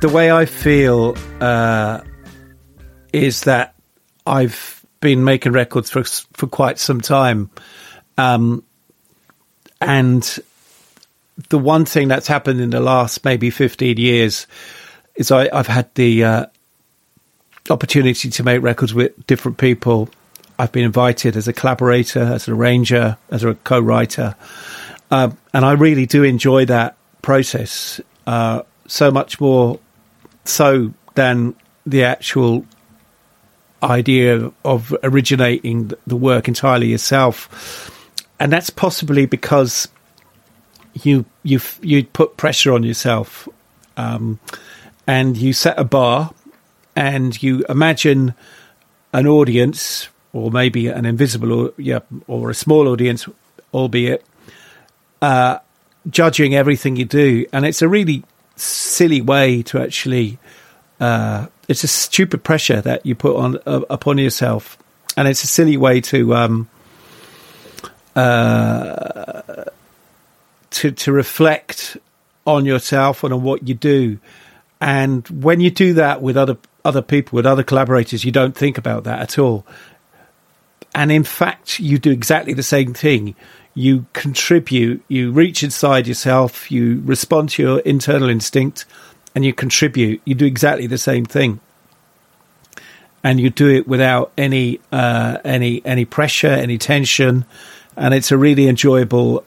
The way I feel is that I've been making records for quite some time. And the one thing that's happened in the last maybe 15 years is I've had the opportunity to make records with different people. I've been invited as a collaborator, as an arranger, as a co-writer. And I really do enjoy that process so much more so than the actual idea of originating the work entirely yourself. And that's possibly because you put pressure on yourself, and you set a bar, and you imagine an audience, or maybe an invisible, or a small audience, albeit, judging everything you do. And it's a really silly way to actually, it's a stupid pressure that you put on upon yourself, and it's a silly way to reflect on yourself and on what you do. And when you do that with other people, with other collaborators, you don't think about that at all. And in fact, you do exactly the same thing. You contribute, you reach inside yourself, you respond to your internal instinct, and you contribute. You do exactly the same thing. And you do it without any pressure, any tension, and it's a really enjoyable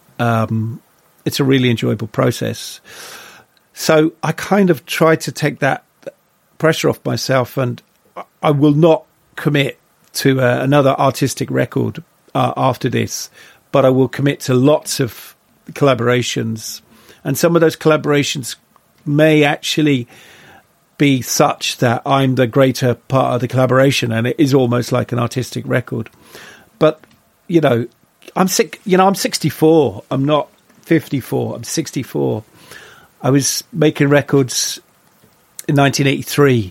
process. So I kind of try to take that pressure off myself, and I will not commit to another artistic record after this, but I will commit to lots of collaborations, and some of those collaborations may actually be such that I'm the greater part of the collaboration, and it is almost like an artistic record. But I'm 64. I'm not 54. I'm 64. I was making records in 1983.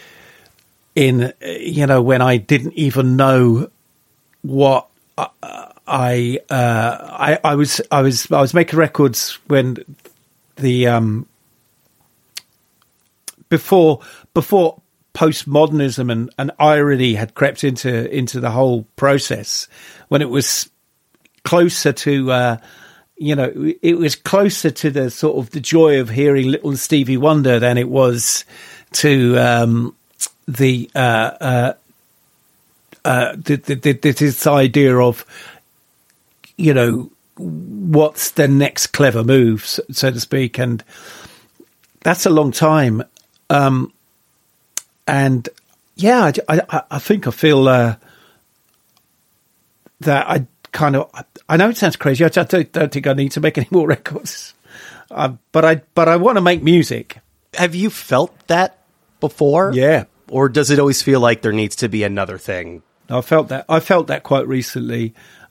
When I didn't even know what I was making records when the before postmodernism and irony had crept into the whole process, when it was closer to it was closer to the sort of the joy of hearing Little Stevie Wonder than it was to this idea of what's the next clever move, so to speak. And that's a long time. And yeah, I think I feel that I know it sounds crazy. I don't think I need to make any more records, but I want to make music. Have you felt that before? Yeah. Or does it always feel like there needs to be another thing? I felt that quite recently.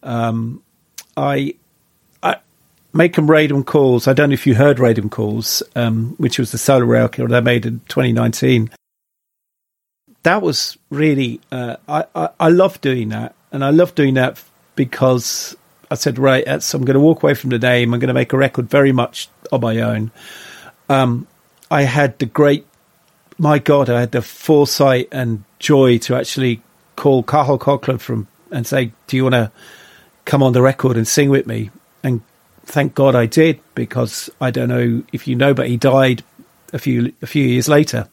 I Making Radom Calls. I don't know if you heard Radom Calls, which was the solo record I made in 2019. That was really, I love doing that. And I love doing that because I said, right, I'm going to walk away from the name. I'm going to make a record very much on my own. I had I had the foresight and joy to actually call Cathal Coughlan and say, do you want to come on the record and sing with me? And thank God I did, because I don't know if you know, but he died a few years later.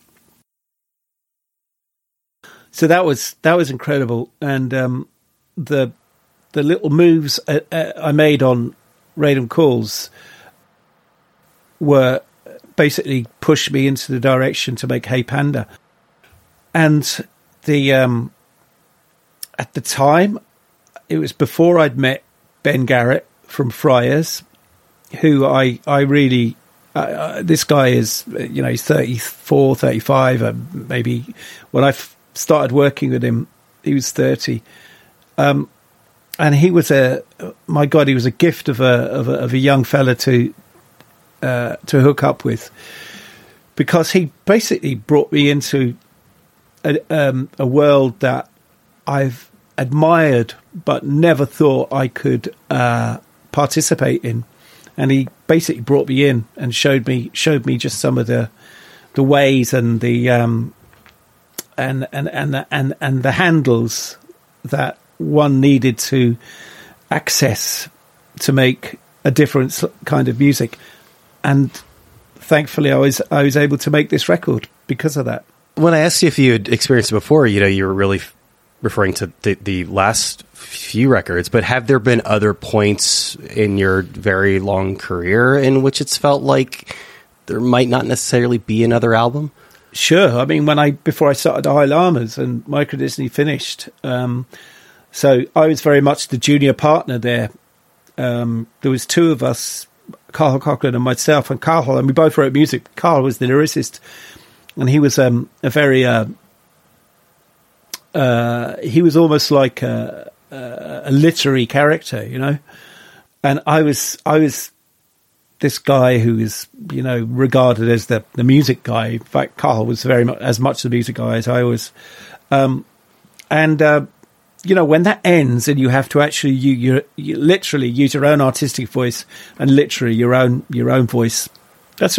So that was incredible. And the little moves I made on Radom Calls were basically pushed me into the direction to make Hey Panda. And at the time, it was before I'd met Ben Garrett from Friars, who I really, this guy is, he's 34, 35, maybe when I started working with him, he was 30. And he was he was a gift of a young fella to hook up with, because he basically brought me into a world that I've admired but never thought I could participate in. And he basically brought me in and showed me just some of the the ways and the and the handles that one needed to access to make a different kind of music. And thankfully, I was able to make this record because of that. When I asked you if you had experienced it before, you were really referring to the last few records, but have there been other points in your very long career in which it's felt like there might not necessarily be another album? Sure. I mean, before I started High Llamas and Micro Disney finished, so I was very much the junior partner there. There was two of us, Carl Coughlin and myself, and Carl, and we both wrote music. Carl was the lyricist, and he was a very he was almost like a literary character, you know. And I was this guy who is, regarded as the music guy. In fact, Carl was very much as much the music guy as I was. When that ends and you have to actually you literally use your own artistic voice and literally your own voice, that's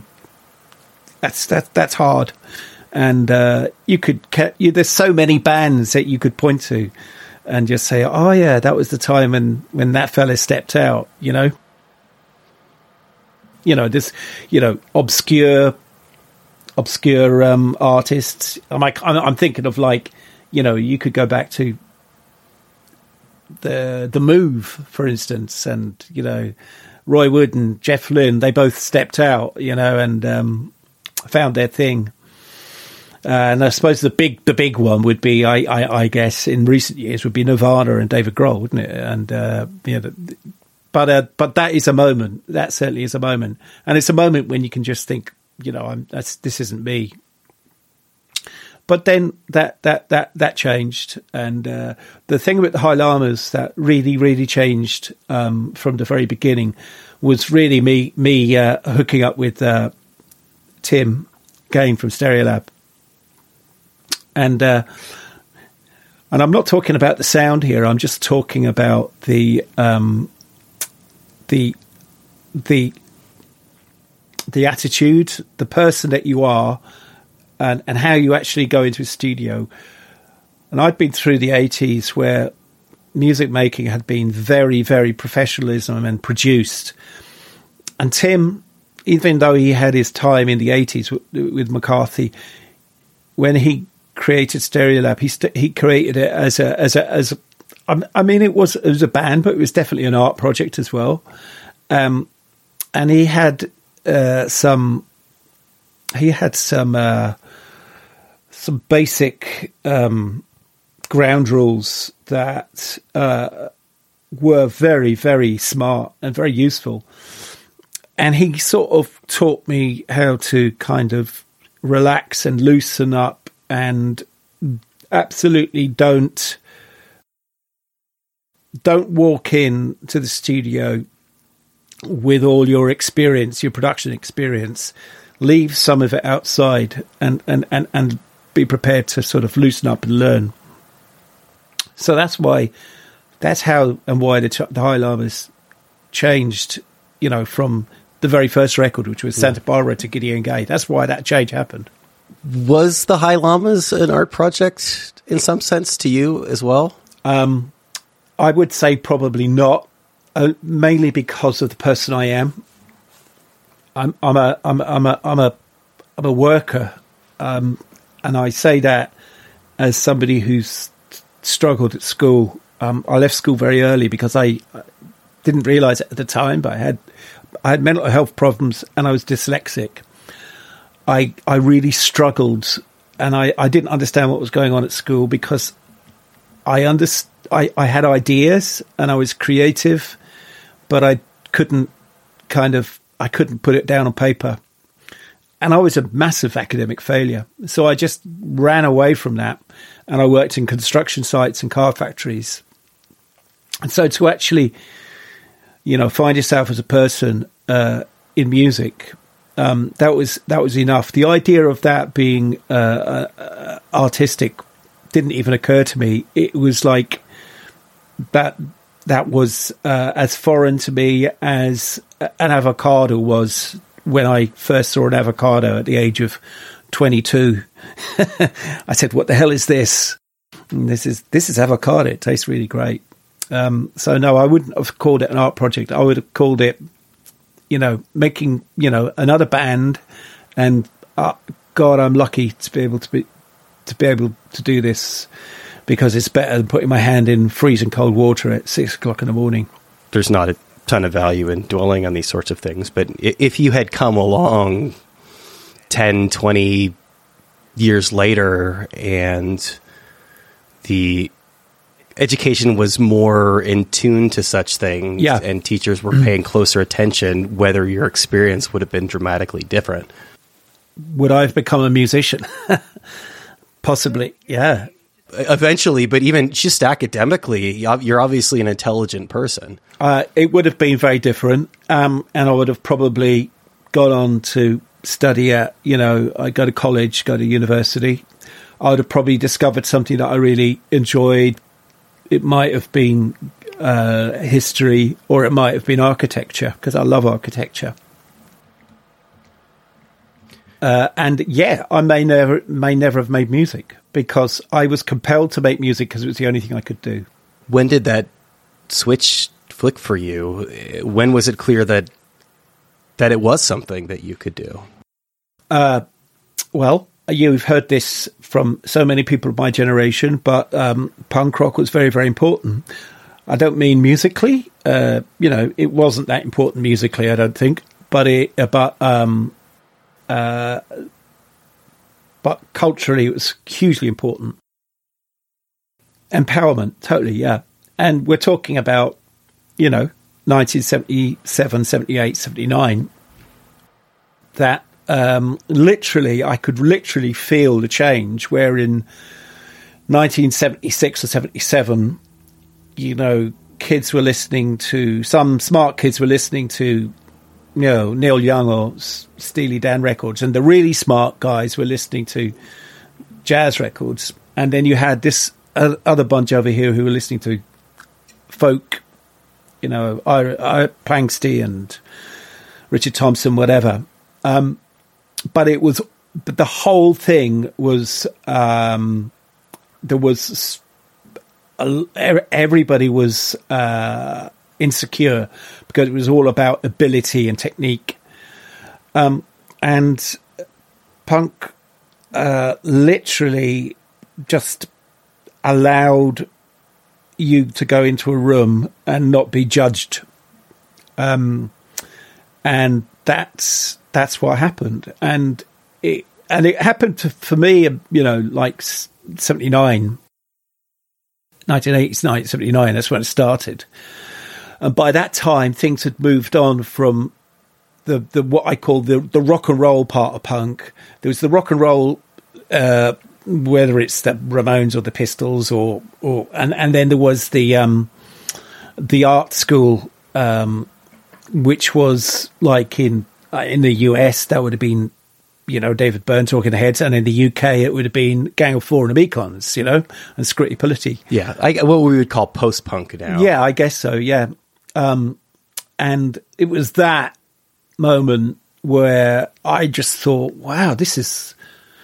hard. And there's so many bands that you could point to and just say, oh yeah, that was the time when that fella stepped out, this, obscure artists. I'm thinking of you could go back to the Move, for instance, and Roy Wood and Jeff Lynne. They both stepped out, and found their thing. And I suppose the big one would be, I guess, in recent years would be Nirvana and David Grohl, wouldn't it? And but that is a moment. That certainly is a moment, and it's a moment when you can just think, this isn't me. But then that changed, and the thing with the High Llamas that really changed from the very beginning was really me hooking up with Tim Gain from Stereolab. And I'm not talking about the sound here. I'm just talking about the attitude, the person that you are, and how you actually go into a studio. And I'd been through the 80s where music making had been very, very professionalism and produced. And Tim, even though he had his time in the 80s with McCarthy, when he created Stereolab, he created it as it was a band, but it was definitely an art project as well. And he had some basic ground rules that were very, very smart and very useful. And he sort of taught me how to kind of relax and loosen up and absolutely don't walk in to the studio with all your experience, your production experience. Leave some of it outside and be prepared to sort of loosen up and learn. So that's how and why the High Llamas changed, from the very first record, which was Santa Barbara, to Gideon Gay. That's why that change happened. Was the High Llamas an art project in some sense to you as well? I would say probably not, mainly because of the person I am. I'm a worker, and I say that as somebody who's struggled at school. I left school very early because I didn't realise it at the time, but I had mental health problems and I was dyslexic. I really struggled, and I didn't understand what was going on at school because I had ideas and I was creative, but I couldn't put it down on paper. And I was a massive academic failure. So I just ran away from that, and I worked in construction sites and car factories. And so to actually, find yourself as a person in music, that was enough. The idea of that being artistic didn't even occur to me. It was like that was as foreign to me as an avocado was when I first saw an avocado at the age of 22, I said, "What the hell is this?" And this is avocado. It tastes really great. So no, I wouldn't have called it an art project. I would have called it, making another band. And God, I'm lucky to be able to do this, because it's better than putting my hand in freezing cold water at 6 o'clock in the morning. There's not a ton of value in dwelling on these sorts of things, but if you had come along 10, 20 years later and the education was more in tune to such things, yeah, and teachers were paying closer attention, whether your experience would have been dramatically different. Would I have become a musician? Possibly, yeah. Eventually, but even just academically, you're obviously an intelligent person. It would have been very different, and I would have probably gone on to study at, I go to college, go to university. I would have probably discovered something that I really enjoyed. It might have been history, or it might have been architecture, because I love architecture. And yeah, I may never have made music, because I was compelled to make music because it was the only thing I could do. When did that switch flick for you? When was it clear that it was something that you could do? Well, you've heard this from so many people of my generation, but punk rock was very, very important. I don't mean musically. It wasn't that important musically, I don't think, but culturally, it was hugely important. Empowerment, totally, yeah. And we're talking about, 1977, 78, 79, that I could literally feel the change, where in 1976 or 77, kids were listening to, some smart kids were listening to, Neil Young or Steely Dan records, and the really smart guys were listening to jazz records. And then you had this other bunch over here who were listening to folk, Planksty and Richard Thompson, whatever. But the whole thing was, everybody was insecure, because it was all about ability and technique. And punk literally just allowed you to go into a room and not be judged. And that's what happened. And it happened for me, like 79, 1980s, 79, that's when it started. And by that time, things had moved on from the what I call the rock and roll part of punk. There was the rock and roll, whether it's the Ramones or the Pistols, and then there was the art school, which was like in the US, that would have been, David Byrne, Talking Heads, and in the UK it would have been Gang of Four and the Beacons, and Scritti Politti. Yeah, what we would call post-punk now. Yeah, I guess so. Yeah, and it was that moment where I just thought, wow, this is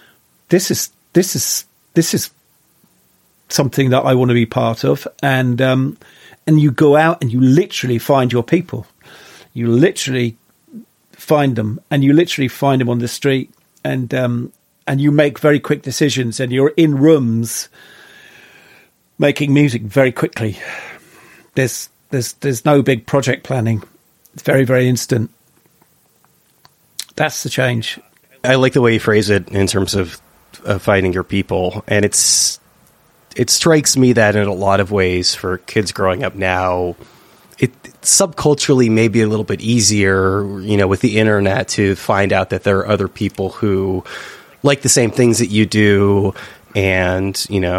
something that I want to be part of. And you go out and you literally find your people. You literally find them, and you literally find them on the street, and you make very quick decisions, and you're in rooms making music very quickly. There's no big project planning. It's very, very instant. That's the change. I like the way you phrase it in terms of finding your people, and it strikes me that in a lot of ways for kids growing up now, it subculturally may be a little bit easier, with the internet, to find out that there are other people who like the same things that you do, and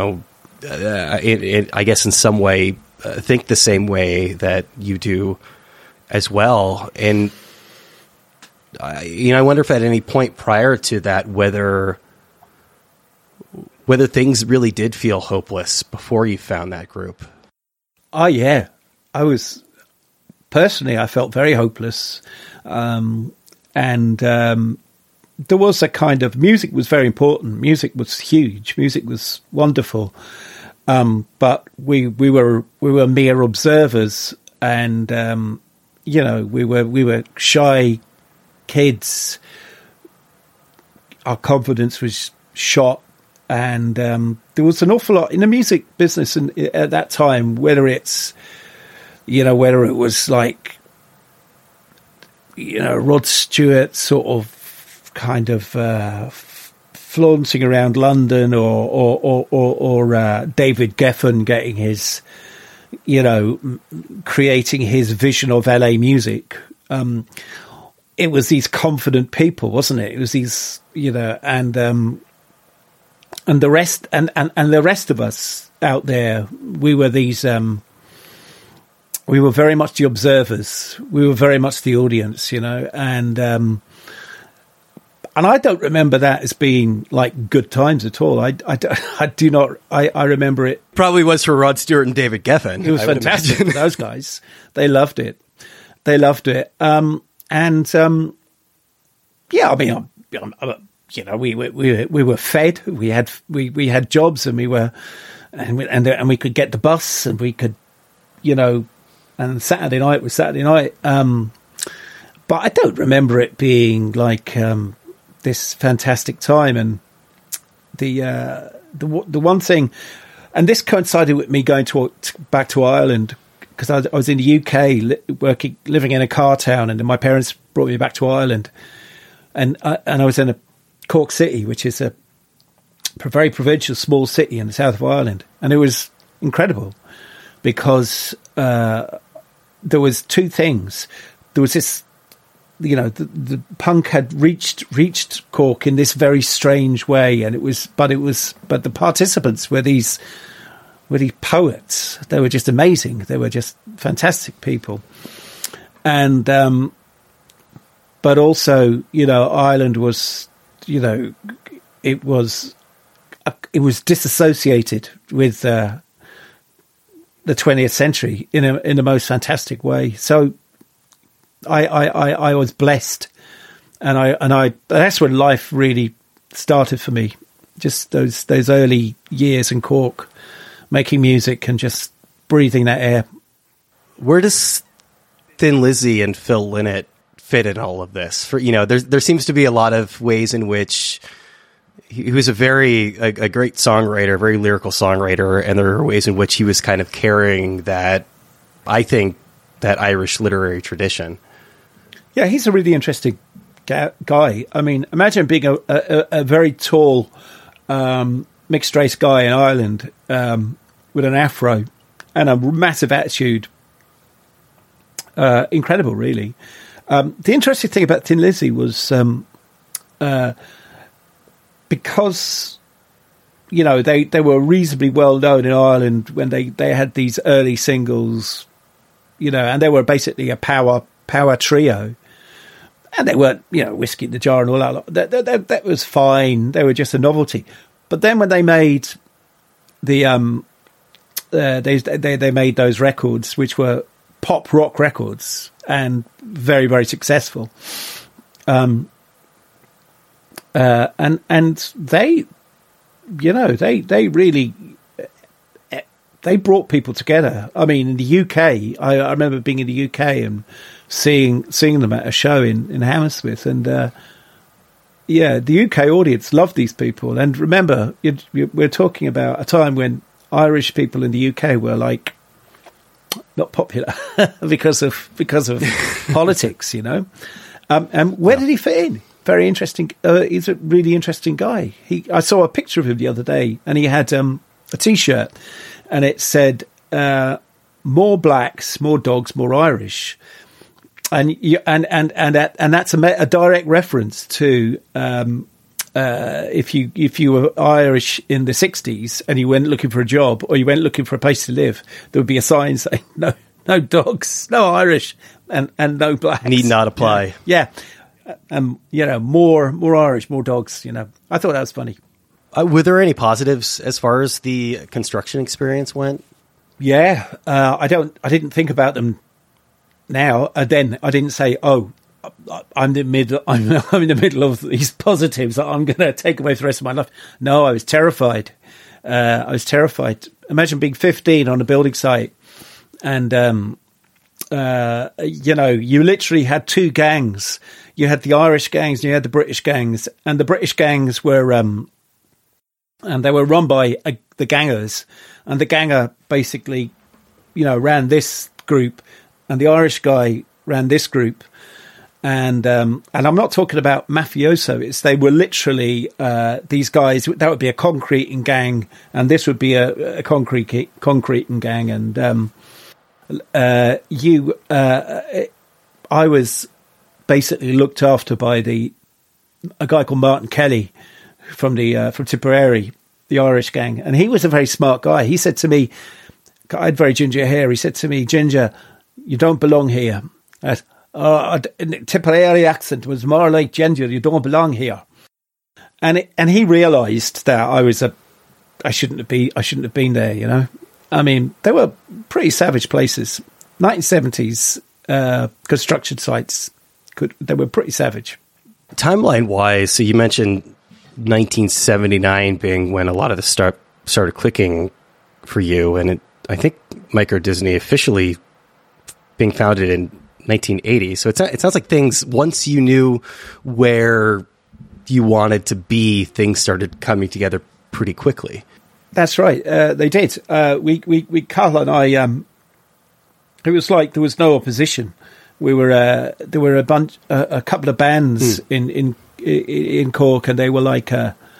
I guess in some way think the same way that you do as well. And I wonder if at any point prior to that, whether things really did feel hopeless before you found that group. Oh yeah, I felt very hopeless. and there was a kind of music was very important. Music was huge. Music was wonderful, but we were mere observers, and we were shy kids. Our confidence was shot, and there was an awful lot in the music business at that time. Whether it was like Rod Stewart sort of kind of flaunting around London, or David Geffen getting his, creating his vision of LA music. It was these confident people, wasn't it? It was these, and the rest, and the rest of us out there, we were these. We were very much the observers. We were very much the audience, and I don't remember that as being like good times at all. I do not. I remember it. Probably was for Rod Stewart and David Geffen. It was fantastic for those guys. They loved it. We were fed. We had jobs, and we could get the bus, and we could, and Saturday night was Saturday night. But I don't remember it being like this fantastic time. And the one thing, and this coincided with me going back to Ireland, because I was in the UK living in a car town, and then my parents brought me back to Ireland, and I was in Cork City, which is a very provincial, small city in the south of Ireland, and it was incredible because there was two things. There was this, the punk had reached Cork in this very strange way, and but the participants were these poets. They were just amazing. They were just fantastic people. And, but also, Ireland was, it was disassociated with, the 20th century in the most fantastic way. So I was blessed, and that's when life really started for me. Just those early years in Cork, making music and just breathing that air. Where does Thin Lizzy and Phil Lynott fit in all of this? There seems to be a lot of ways in which he was a great songwriter, a very lyrical songwriter, and there are ways in which he was kind of carrying that, I think, that Irish literary tradition. Yeah, he's a really interesting guy. I mean, imagine being a very tall, mixed race guy in Ireland with an afro and a massive attitude. Incredible, really. The interesting thing about Thin Lizzy was because they were reasonably well known in Ireland when they had these early singles, and they were basically a power trio. And they weren't, Whiskey in the Jar and all that. That was fine. They were just a novelty. But then when they made they made those records, which were pop rock records and very, very successful, and they really they brought people together. I mean, in the UK, I remember being in the UK and seeing them at a show in Hammersmith, and the UK audience loved these people. And remember, we're talking about a time when Irish people in the UK were like not popular because of politics, And where did he fit in? Very interesting. He's a really interesting guy. I saw a picture of him the other day, and he had a T-shirt, and it said, "More blacks, more dogs, more Irish." And that's a direct reference to if you were Irish in the 60s and you went looking for a job or you went looking for a place to live, there would be a sign saying no dogs, no Irish, and no blacks. Need not apply. Yeah. More Irish, more dogs. I thought that was funny. Were there any positives as far as the construction experience went? Yeah, I didn't think about them now. Then I didn't say, oh, I'm in the middle of these positives that I'm going to take away for the rest of my life. No, I was terrified. Imagine being 15 on a building site, and you literally had two gangs. You had the Irish gangs and you had the British gangs, and the British gangs were and they were run by the gangers, and the ganger basically, ran this group, and the Irish guy ran this group. And I'm not talking about mafioso. They were literally these guys. That would be a concreting gang, and this would be a concreting gang. And I was basically looked after by a guy called Martin Kelly from Tipperary, the Irish gang, and he was a very smart guy. He said to me, I had very ginger hair. He said to me, "Ginger, you don't belong here." Tipperary accent was more like "Ginger, you don't belong here," and he realised that I shouldn't have been there. I mean, they were pretty savage places. 1970s construction sites, they were pretty savage. Timeline wise, so you mentioned 1979 being when a lot of the stuff started clicking for you, and I think Micro Disney officially being founded in 1980. So it sounds like things, once you knew where you wanted to be, things started coming together pretty quickly. That's right. They did. We Carl and I, it was like there was no opposition. There were a couple of bands in Cork, and they were like,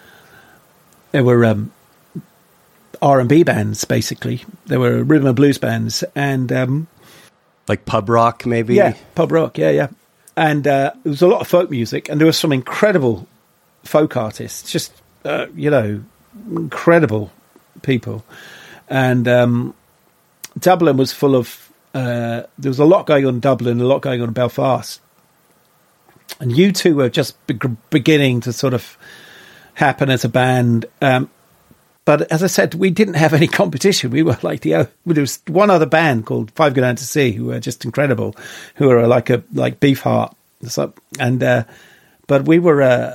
R&B bands, basically. They were rhythm and blues bands, and like pub rock, maybe. Yeah, pub rock. Yeah. And there was a lot of folk music, and there were some incredible folk artists. Just incredible people. And Dublin was full of. There was a lot going on in Dublin, a lot going on in Belfast, and U2 were just beginning to sort of happen as a band. But as I said, we didn't have any competition. We were like there was one other band called Five Go Down to Sea, who were just incredible, who were like Beefheart. And but we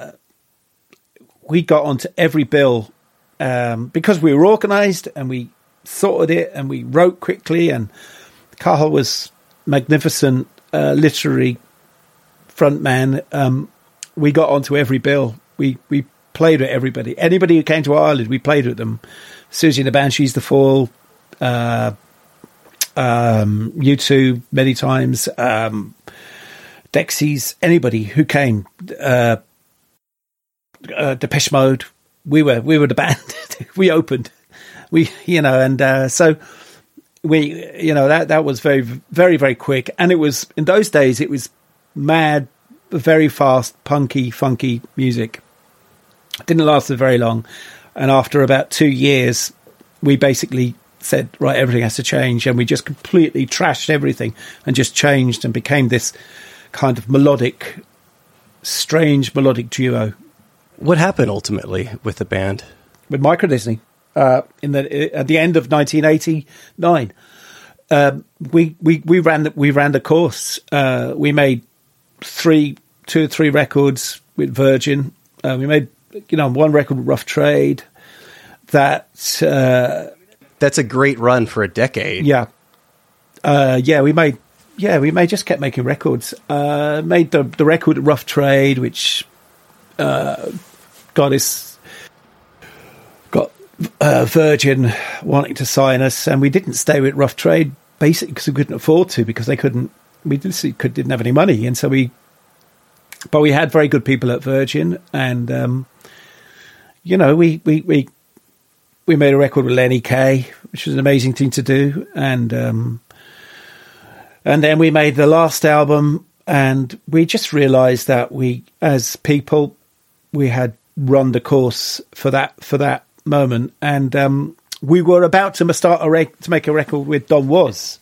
got onto every bill because we were organised and we sorted it and we wrote quickly. And Carl was magnificent literary front man. We got onto every bill. We played with everybody. Anybody who came to Ireland, we played with them. Susie and the Banshees, The Fall, U2 many times, Dexys, anybody who came, Depeche Mode. We were the band. We opened. So that was very, very, very quick. And it was, in those days, it was mad, very fast, punky, funky music. Didn't last for very long, and after about 2 years, we basically said, right, everything has to change, and we just completely trashed everything and just changed and became this kind of strange melodic duo. What happened ultimately with the band? With Micro Disney, at the end of 1989, we ran the course. We made 2 or 3 records with Virgin. We made one record with Rough Trade. That's a great run for a decade. Yeah. We just kept making records. Made the record with Rough Trade, which got Virgin wanting to sign us, and we didn't stay with Rough Trade basically because we couldn't afford to, because didn't have any money, and so but we had very good people at Virgin, and we made a record with Lenny Kaye, which was an amazing thing to do, and then we made the last album, and we just realised that we, as people, we had run the course for that moment, and we were about to start to make a record with Don Was.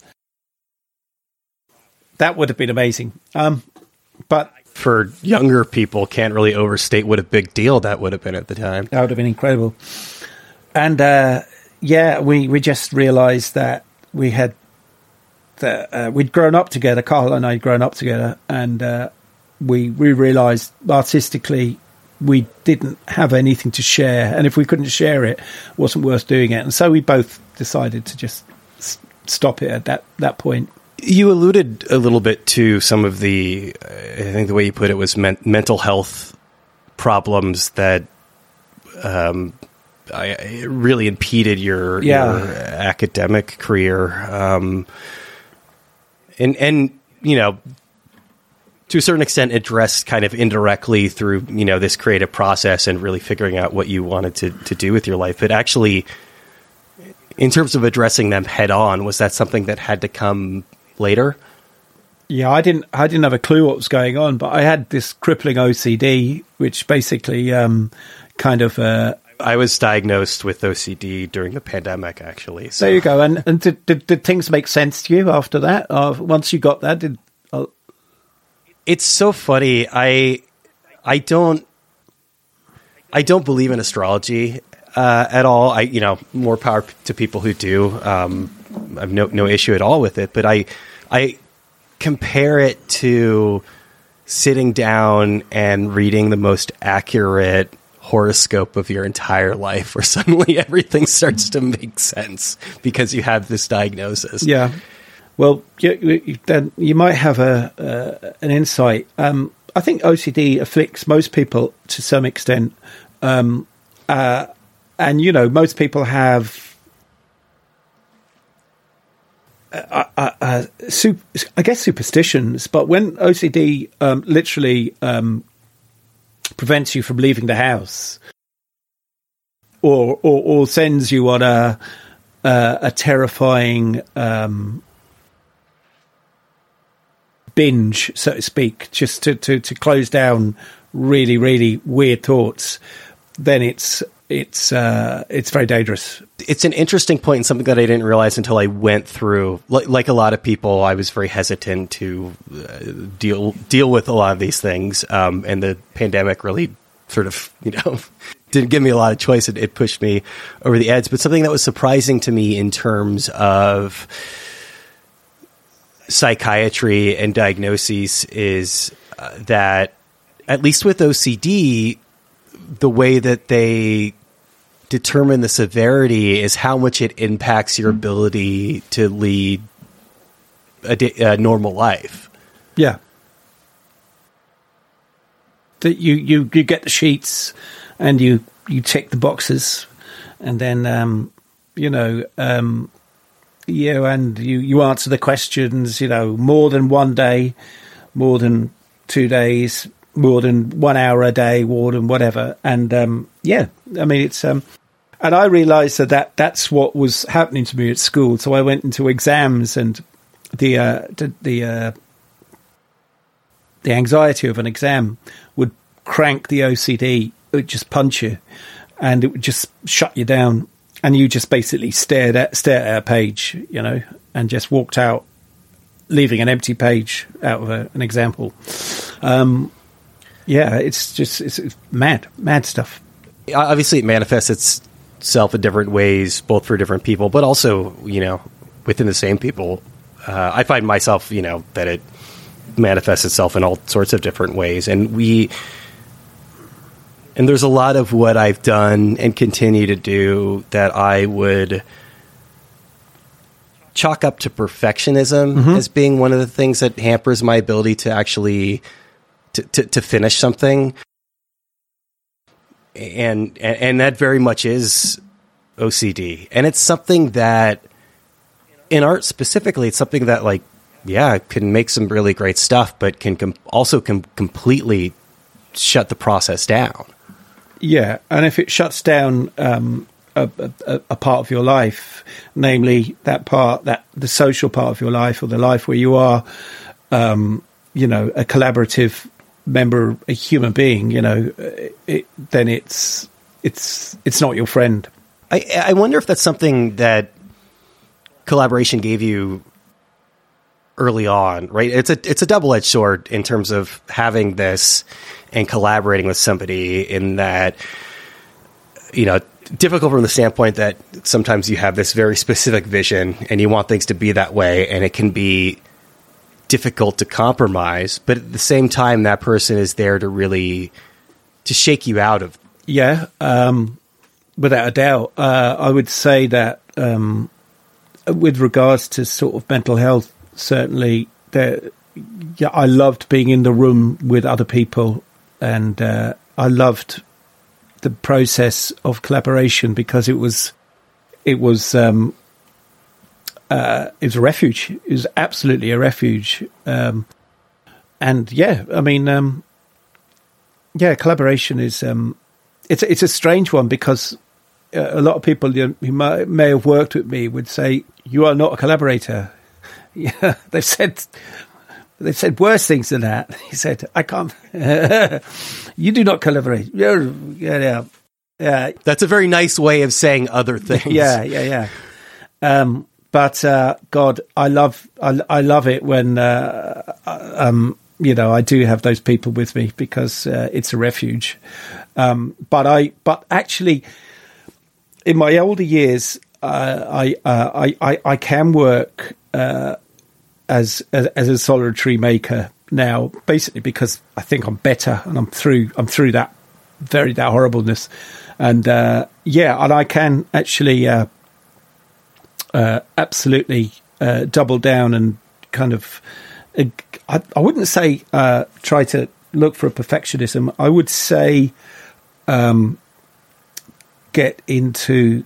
That would have been amazing, but for younger people, can't really overstate what a big deal that would have been at the time. That would have been incredible. And we just realised that we'd grown up together. Carl and I had grown up together, and we realised artistically we didn't have anything to share, and if we couldn't share it, it wasn't worth doing it. And so we both decided to just stop it at that point. You alluded a little bit to some of the, I think the way you put it was mental health problems that really impeded your academic career. And you know, to a certain extent addressed kind of indirectly through, you know, this creative process and really figuring out what you wanted to do with your life. But actually, in terms of addressing them head on, was that something that had to come later? Yeah, I didn't have a clue what was going on, but I had this crippling OCD, which basically I was diagnosed with OCD during the pandemic, actually. So. There you go. And did things make sense to you after that? Once you got that, It's so funny. I don't believe in astrology at all. More power to people who do. I've no issue at all with it. But I compare it to sitting down and reading the most accurate horoscope of your entire life, where suddenly everything starts to make sense because you have this diagnosis. Yeah. Well, then you might have an insight. I think OCD afflicts most people to some extent, and most people have, I guess, superstitions. But when OCD literally prevents you from leaving the house, or sends you on a terrifying binge, so to speak, just to close down really, really weird thoughts, then it's very dangerous. It's an interesting point and something that I didn't realize until I went through. Like a lot of people, I was very hesitant to deal with a lot of these things, and the pandemic really sort of, didn't give me a lot of choice. It pushed me over the edge. But something that was surprising to me in terms of psychiatry and diagnoses is that, at least with OCD, the way that they determine the severity is how much it impacts your ability to lead a normal life. Yeah. That you get the sheets and you tick the boxes, and then and you answer the questions, more than one day, more than 2 days, more than 1 hour a day, more than whatever. And it's and I realised that's what was happening to me at school. So I went into exams, and the anxiety of an exam would crank the OCD. It would just punch you, and it would just shut you down. And you just basically stared at a page, and just walked out, leaving an empty page out of an example. It's mad stuff. Obviously, it manifests itself in different ways, both for different people, but also, within the same people. I find myself, that it manifests itself in all sorts of different ways. And there's a lot of what I've done and continue to do that I would chalk up to perfectionism as being one of the things that hampers my ability to actually to finish something. And that very much is OCD. And it's something that, in art specifically, it's something that, can make some really great stuff, but can also completely shut the process down. Yeah, and if it shuts down a part of your life, namely that part, the social part of your life, or the life where you are, a collaborative member, a human being, then it's not your friend. I wonder if that's something that collaboration gave you early on, right? It's a double-edged sword in terms of having this and collaborating with somebody, in that, difficult from the standpoint that sometimes you have this very specific vision and you want things to be that way, and it can be difficult to compromise, but at the same time, that person is there to really to shake you out of. Yeah, without a doubt. I would say that with regards to sort of mental health, certainly, I loved being in the room with other people, and I loved the process of collaboration because it was a refuge. It was absolutely a refuge. And yeah, I mean, collaboration is, it's a strange one because a lot of people who may have worked with me would say, you are not a collaborator. Yeah, they've said worse things than that. He said, I can't, you do not collaborate. Yeah. That's a very nice way of saying other things. Yeah. But God, I love it when I do have those people with me because it's a refuge. But actually, in my older years, I can work as a solitary maker now, basically because I think I'm better and I'm through that horribleness, and and I can actually. Absolutely double down and kind of I wouldn't say try to look for a perfectionism. I would say get into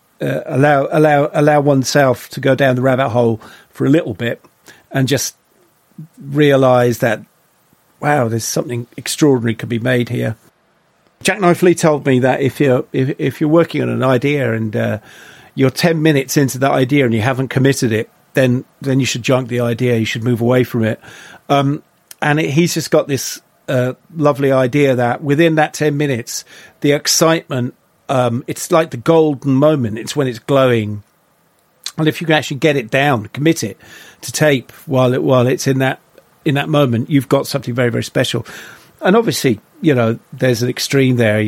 allow oneself to go down the rabbit hole for a little bit and just realize that wow, there's something extraordinary could be made here. Jack Knife-Lee told me that if you're working on an idea and you're 10 minutes into that idea and you haven't committed it, then you should junk the idea. You should move away from it. He's just got this lovely idea that within that 10 minutes, the excitement, it's like the golden moment. It's when it's glowing. And if you can actually get it down, commit it to tape while it's in that moment, you've got something very, very special. And obviously, there's an extreme there.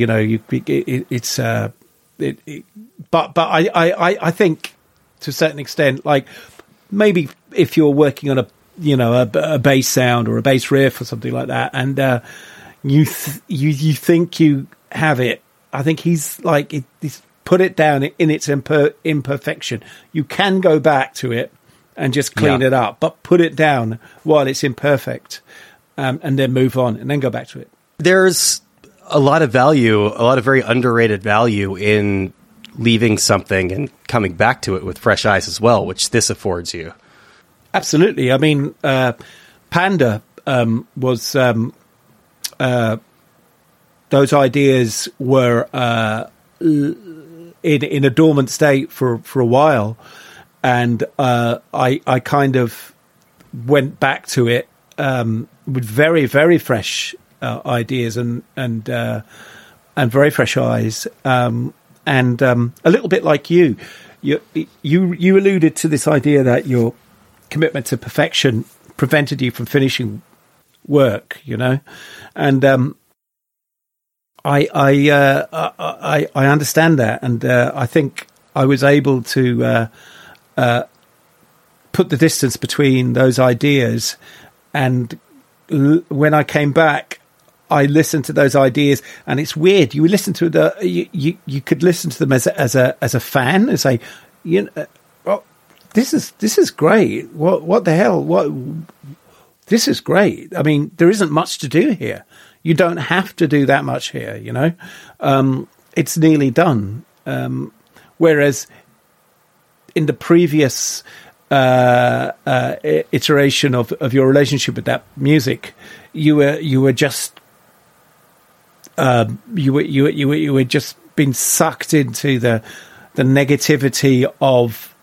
But I think to a certain extent, like maybe if you're working on a bass sound or a bass riff or something like that, and you think you have it, I think he's like he's put it down in its imperfection. You can go back to it and just clean it up, but put it down while it's imperfect, and then move on and then go back to it. There's a lot of very underrated value in leaving something and coming back to it with fresh eyes as well, which this affords you. Absolutely. I mean, Panda was those ideas were in a dormant state for a while, and I kind of went back to it with very, very fresh ideas and very fresh eyes. And a little bit like you alluded to this idea that your commitment to perfection prevented you from finishing work, and I understand that, and I think I was able to put the distance between those ideas, and when I came back, I listened to those ideas, and it's weird. You listen to you could listen to them as a fan and say, this is great. What the hell? This is great. I mean, there isn't much to do here. You don't have to do that much here. It's nearly done. Whereas in the previous iteration of your relationship with that music, you were just. You were just being sucked into the negativity of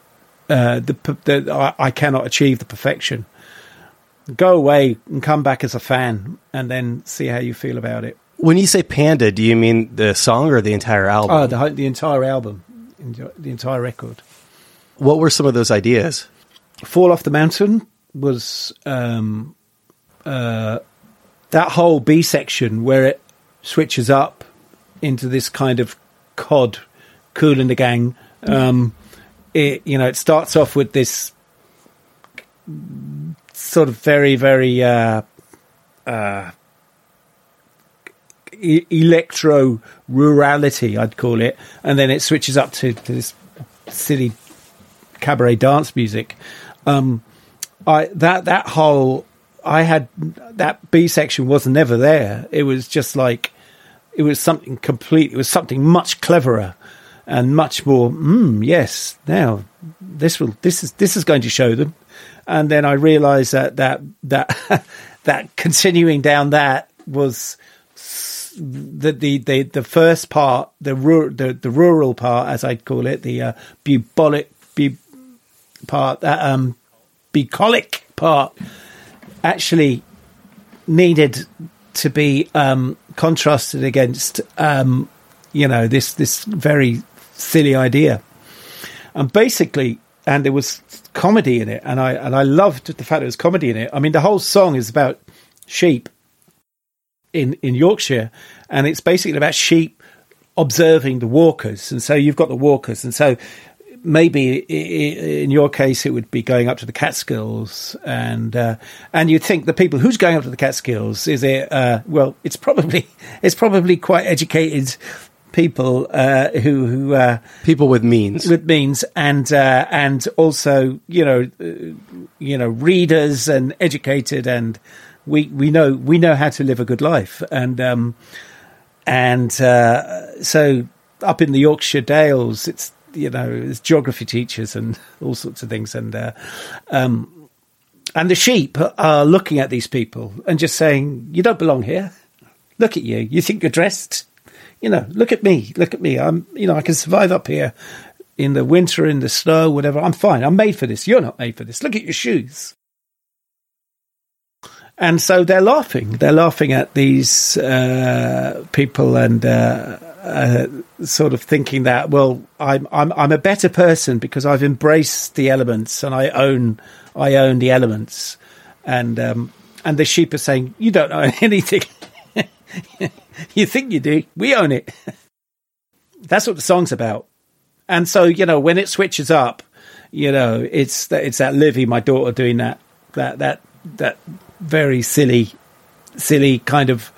I cannot achieve the perfection. Go away and come back as a fan, and then see how you feel about it. When you say Panda, do you mean the song or the entire album? Oh, the entire album, the entire record. What were some of those ideas? Fall Off the Mountain was that whole B section where it switches up into this kind of cod, Kool and the Gang. It starts off with this sort of very, very electro rurality, I'd call it, and then it switches up to this silly cabaret dance music. That B section was never there. It was just like, it was something complete. It was something much cleverer and much more. Yes, now this is going to show them. And then I realised that continuing down that was the first part, the rural part, as I'd call it, the bucolic part, actually needed to be contrasted against this very silly idea, and basically, and there was comedy in it, and I loved the fact there was comedy in it. I mean, the whole song is about sheep in Yorkshire, and it's basically about sheep observing the walkers, and so you've got the walkers, and so maybe in your case it would be going up to the Catskills, and you'd think the people who's going up to the Catskills, is it well, it's probably quite educated people who people with means, and also readers and educated, and we know how to live a good life, and so up in the Yorkshire Dales, it's there's geography teachers and all sorts of things, and the sheep are looking at these people and just saying, "You don't belong here. Look at you. You think you're dressed? Look at me. I'm, I can survive up here in the winter, in the snow, whatever. I'm fine. I'm made for this. You're not made for this. Look at your shoes." And so they're laughing. They're laughing at these people, and sort of thinking that, well, I'm a better person because I've embraced the elements and I own the elements, and the sheep are saying, "You don't own anything. You think you do? We own it." That's what the song's about. And so when it switches up, it's that Livy, my daughter, doing that very silly kind of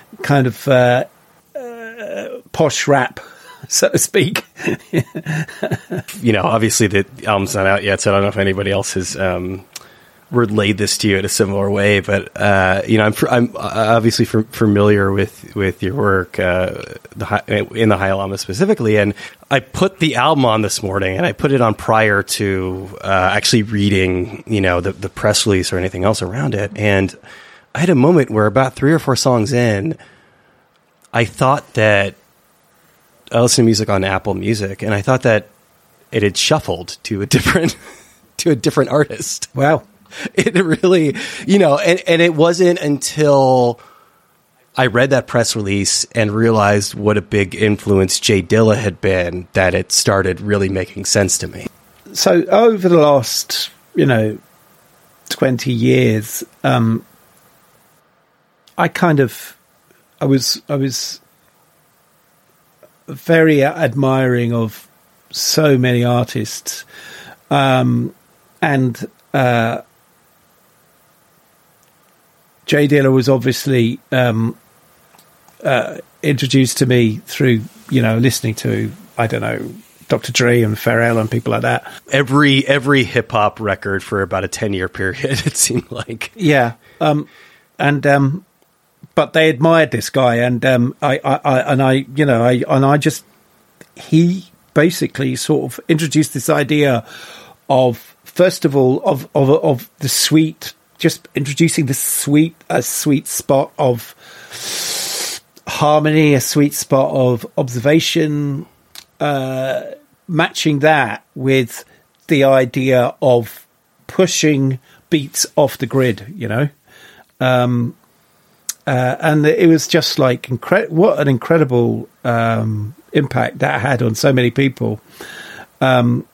posh rap, so to speak. Obviously the album's not out yet, so I don't know if anybody else has relayed this to you in a similar way, but I'm obviously familiar with your work in the High Llama specifically, and I put the album on this morning, and I put it on prior to actually reading the press release or anything else around it, and I had a moment where about 3 or 4 songs in, I thought that I listened to music on Apple Music, and I thought that it had shuffled to a different artist. Wow. It really, and it wasn't until I read that press release and realized what a big influence Jay Dilla had been that it started really making sense to me. So over the last, 20 years, I was very admiring of so many artists, and Jay Dilla was obviously introduced to me through listening to, I don't know, Dr. Dre and Pharrell and people like that. Every hip hop record for about a 10-year period, it seemed like. Yeah, but they admired this guy, and he basically sort of introduced this idea of, first of all, of the sweet, just introducing a sweet spot of harmony, a sweet spot of observation, matching that with the idea of pushing beats off the grid, and it was just like what an incredible impact that had on so many people. I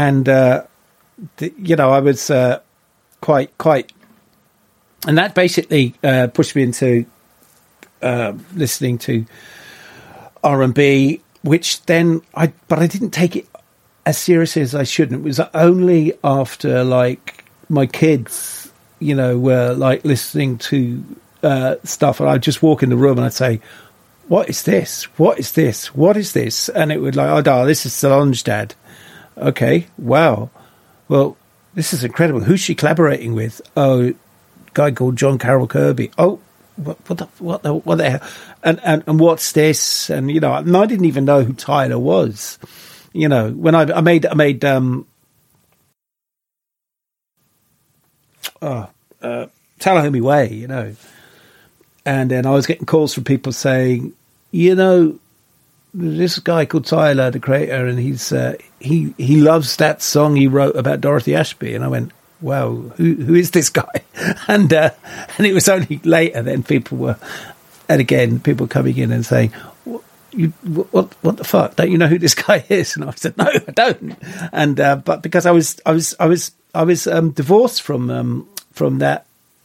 was quite, and that basically pushed me into listening to R&B, which then but I didn't take it as seriously as I should. It was only after like my kids were like listening to stuff, and I'd just walk in the room and I'd say, "What is this? What is this? What is this?" And it would like, "Oh, darling, this is Solange, Dad." Okay, wow. Well, this is incredible. Who's she collaborating with? Oh, a guy called John Carroll Kirby. Oh, what the hell? And what's this? And and I didn't even know who Tyler was. When I made Tullahomey Way, and then I was getting calls from people saying, this guy called Tyler, the creator, and he loves that song he wrote about Dorothy Ashby. And I went, wow, who is this guy? And it was only later then people coming in and saying, what the fuck? Don't you know who this guy is? And I said, no, I don't. And but because I was divorced from that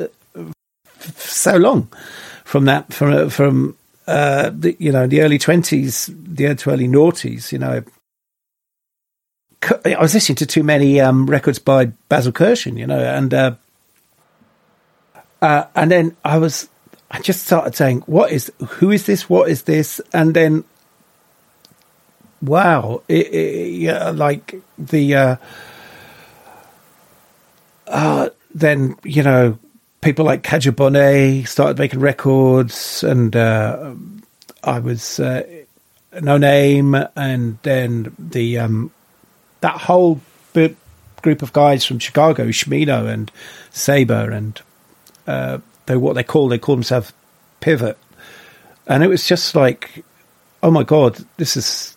so long, from the early 20s, the early noughties, I was listening to too many records by Basil Kershen, and then I just started saying, who is this? What is this? And then, wow, like the, then, people like Kadja Bonnet started making records, and I was No Name, and then that whole group of guys from Chicago, Shmino and Saber, and they call themselves Pivot, and it was just like, oh my god, there's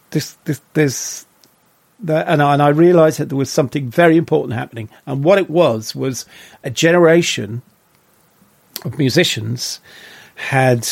that, and I realised that there was something very important happening, and what it was a generation of musicians had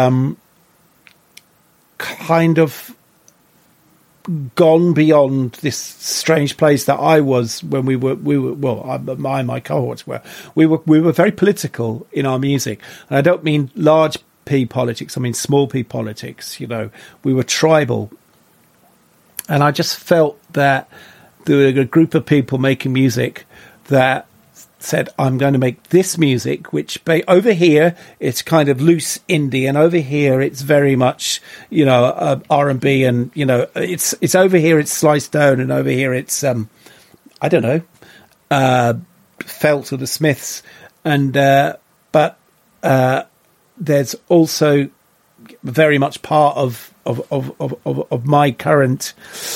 kind of gone beyond this strange place that I was when my cohorts were. We were very political in our music, and I don't mean large P politics. I mean small P politics. We were tribal, and I just felt that there were a group of people making music that said, I'm going to make this music, which over here it's kind of loose indie, and over here it's very much R&B, and it's over here it's Sly Stone, and over here it's I don't know, Felt or the Smiths, and but there's also very much part of my current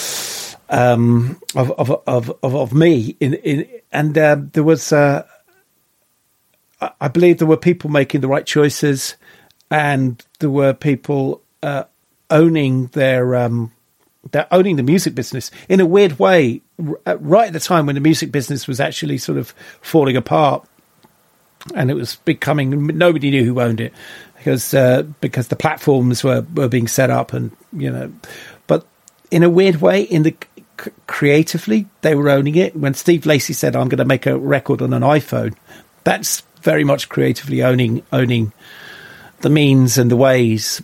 of me in and there was I believe there were people making the right choices, and there were people owning they're owning the music business in a weird way right at the time when the music business was actually sort of falling apart, and it was becoming, nobody knew who owned it because the platforms were being set up, and but in a weird way, creatively they were owning it. When Steve Lacy said, I'm going to make a record on an iPhone, that's very much creatively owning the means and the ways.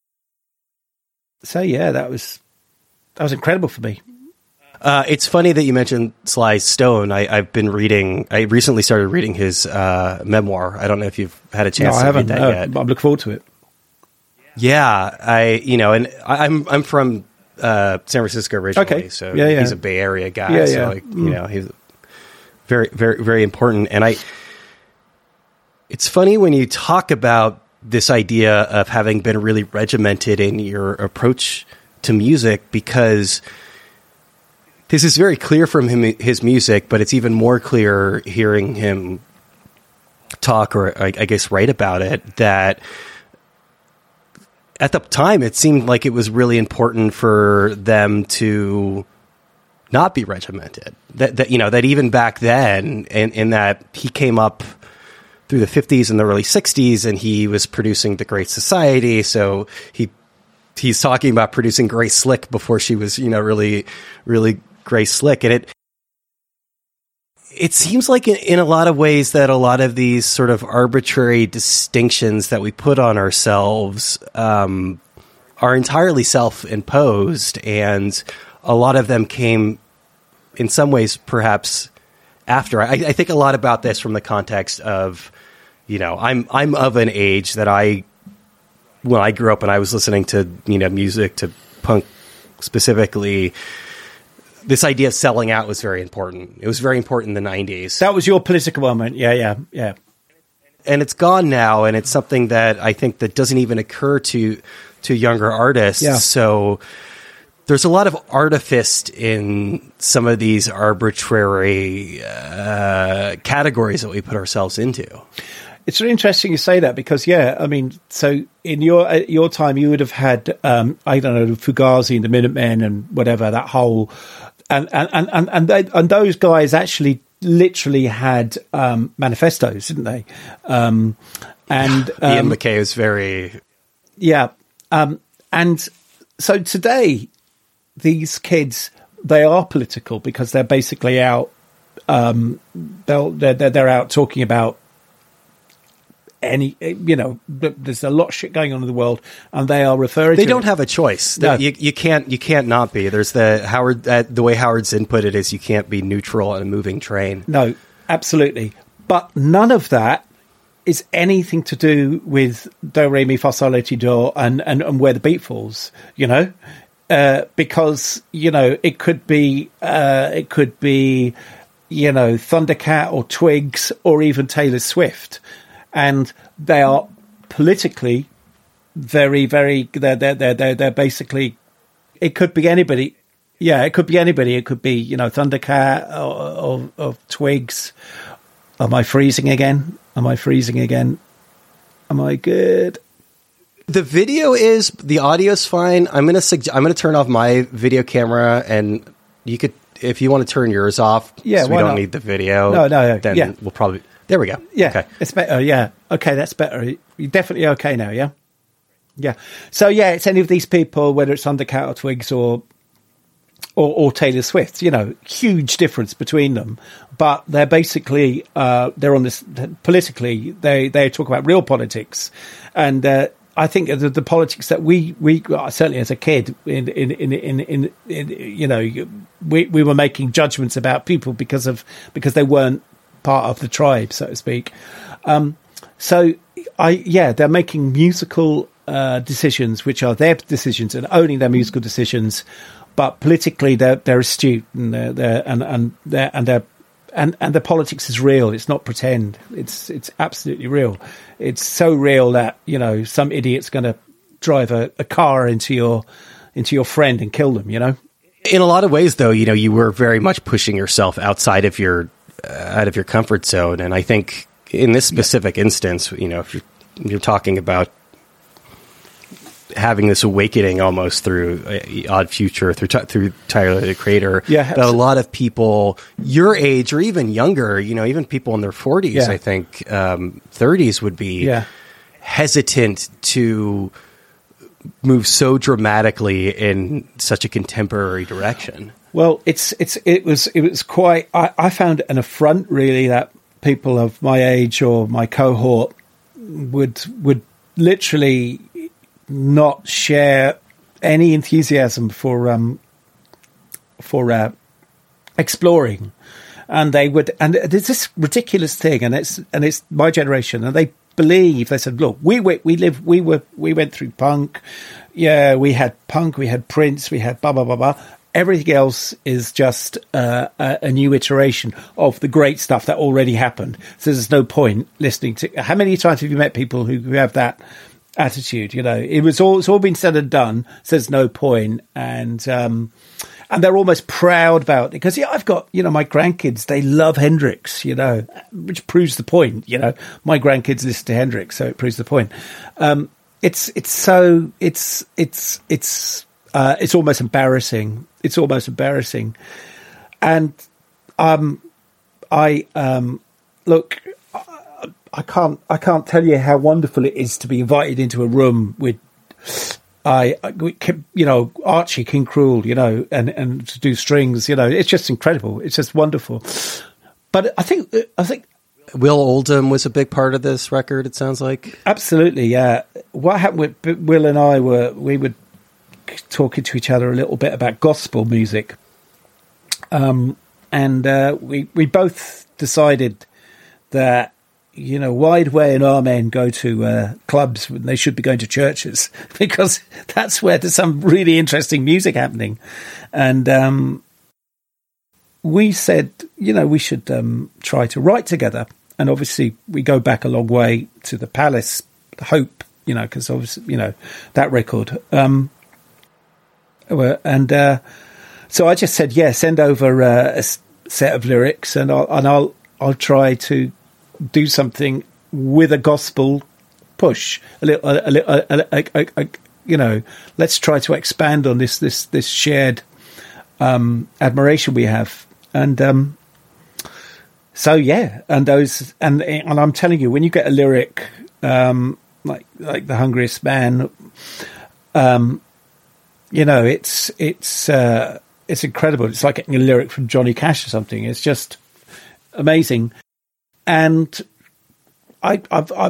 So yeah, that was incredible for me. It's funny that you mentioned Sly Stone. I recently started reading his memoir. I don't know if you've had a chance to read that yet. I'm looking forward to it. Yeah, I'm from San Francisco originally, so he's a Bay Area guy. He's very, very, very important. And it's funny when you talk about this idea of having been really regimented in your approach to music, because this is very clear from his music, but it's even more clear hearing him talk, or I guess write about it, that at the time, it seemed like it was really important for them to not be regimented. That even back then, and that he came up through the 50s and the early 60s, and he was producing The Great Society. So he's talking about producing Grace Slick before she was, really, really Grace Slick. And it seems like in a lot of ways that a lot of these sort of arbitrary distinctions that we put on ourselves are entirely self-imposed, and a lot of them came in some ways perhaps after. I think a lot about this from the context of, I'm of an age that when I grew up and I was listening to, music, to punk specifically, this idea of selling out was very important. It was very important in the 90s. That was your political moment. Yeah. And it's gone now, and it's something that I think that doesn't even occur to younger artists. Yeah. So there's a lot of artifice in some of these arbitrary categories that we put ourselves into. It's really interesting you say that because, so in your time, you would have had, the Fugazi and the Minutemen and whatever, that whole, and those guys actually literally had manifestos, didn't they? Ian MacKaye is very... Yeah. And so today, these kids, they are political because they're basically out, they're out talking about there's a lot of shit going on in the world, and they are referring to... They don't have a choice. No. You can't not be. There's the way Howard Zinn put it is you can't be neutral on a moving train. No, absolutely. But none of that is anything to do with Do, Re, Mi, Fa, Sol, La, Ti, Do and where the beat falls, because, it could be Thundercat or Twigs or even Taylor Swift. And they are politically very, very. They're basically. It could be anybody. Yeah, it could be anybody. It could be Thundercat or Twigs. Am I freezing again? Am I good? The video is. The audio's fine. I'm gonna turn off my video camera, and you could, if you want to turn yours off. Yeah, so we don't need the video. No. Then we'll probably. There we go. Yeah, okay. It's better. Yeah, okay, that's better. You're definitely okay now. Yeah, yeah. So yeah, it's any of these people, whether it's Thundercat or Twigs or Taylor Swift. Huge difference between them, but they're basically they're on this politically. They talk about real politics, and I think the politics that we certainly as a kid we were making judgments about people because they weren't part of the tribe, so to speak. They're making musical decisions, which are their decisions, and owning their musical decisions. But politically, they're astute, and the politics is real. It's not pretend. It's absolutely real. It's so real that some idiot's going to drive a car into your friend and kill them. In a lot of ways, though, you were very much pushing yourself outside of your comfort zone. And I think in this specific instance, if you're talking about having this awakening almost through Odd Future, through Tyler, the Creator, that a lot of people your age or even younger, even people in their 40s, I think 30s would be hesitant to move so dramatically in such a contemporary direction. Well, it was quite. I found an affront really that people of my age or my cohort would literally not share any enthusiasm for exploring, and they would. And there's this ridiculous thing, and it's my generation, and they said, look, we went through punk. Yeah, we had punk, we had Prince, we had blah blah blah blah. Everything else is just a new iteration of the great stuff that already happened. So there's no point listening to. How many times have you met people who have that attitude? It's all been said and done. So there's no point, and they're almost proud about it because I've got my grandkids. They love Hendrix, which proves the point. My grandkids listen to Hendrix, so it proves the point. It's almost embarrassing. It's almost embarrassing. And look, I can't tell you how wonderful it is to be invited into a room with Archie King Cruel, and to do strings. It's just incredible. It's just wonderful. But I think Will Oldham was a big part of this record. It sounds like absolutely, yeah. What happened with Will and I we were talking to each other a little bit about gospel music, And we both decided that, why do we and our men go to clubs when they should be going to churches? Because that's where there's some really interesting music happening. And we said, we should try to write together. And obviously we go back a long way to the Palace, the Hope, because obviously, that record. So I just said, send over a set of lyrics, and I'll try to do something with a gospel push. Let's try to expand on this shared admiration we have, and I'm telling you, when you get a lyric like The Hungriest Man, it's incredible. It's like getting a lyric from Johnny Cash or something. It's just amazing. And I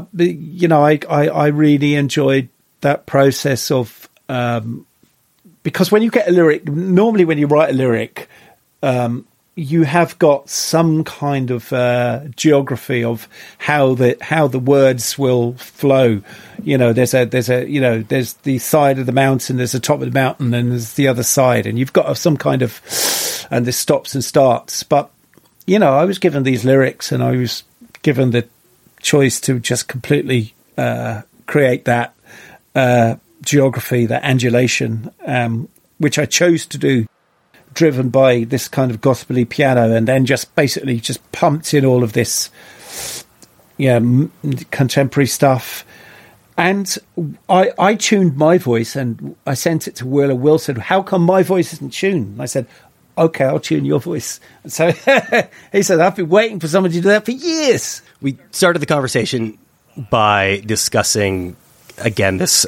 really enjoyed that process of, because when you get a lyric, normally when you write a lyric, you have got some kind of geography of how the words will flow. There's the side of the mountain, there's the top of the mountain, and there's the other side, and you've got some kind of, and this stops and starts. But I was given these lyrics, and I was given the choice to just completely create that geography, that angulation, which I chose to do, driven by this kind of gospel-y piano, and then just basically just pumped in all of this contemporary stuff. And I tuned my voice, and I sent it to Wheeler Wilson. How come my voice isn't tuned? And I said, okay, I'll tune your voice. And so he said, I've been waiting for somebody to do that for years. We started the conversation by discussing, again, this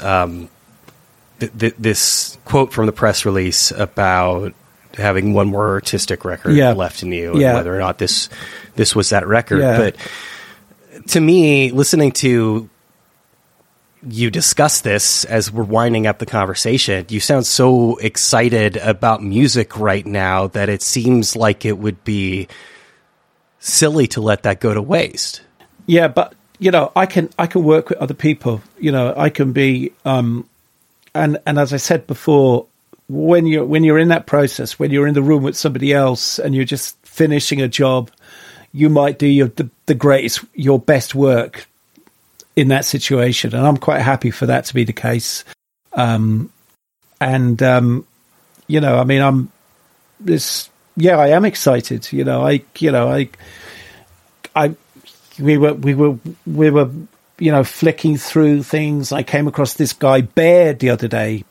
this quote from the press release about having one more artistic record left in you, and whether or not this was that record. But to me, listening to you discuss this as we're winding up the conversation, you sound so excited about music right now that it seems like it would be silly to let that go to waste. Yeah, but I can work with other people. I can be, and as I said before, when you're in that process, when you're in the room with somebody else and you're just finishing a job, you might do your best work in that situation, and I'm quite happy for that to be the case. I am excited. We were flicking through things. I came across this guy Baird the other day,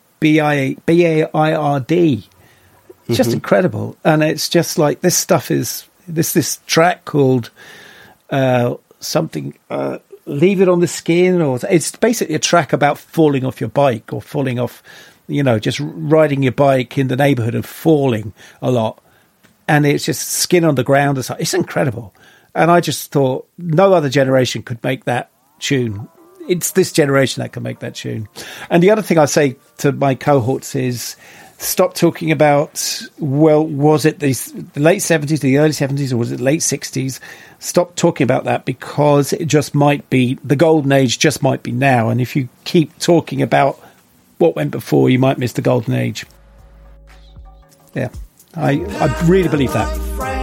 Baird. It's just incredible, and it's just like this stuff is this track called something. Leave It on the Skin, or it's basically a track about falling off your bike, or falling off, just riding your bike in the neighborhood and falling a lot, and it's just skin on the ground. It's incredible, and I just thought no other generation could make that tune. It's this generation that can make that tune. And the other thing I say to my cohorts is, stop talking about, was it the late 70s, the early 70s, or was it late 60s? Stop talking about that, because it just might be, the golden age just might be now. And if you keep talking about what went before, you might miss the golden age. Yeah, I really believe that.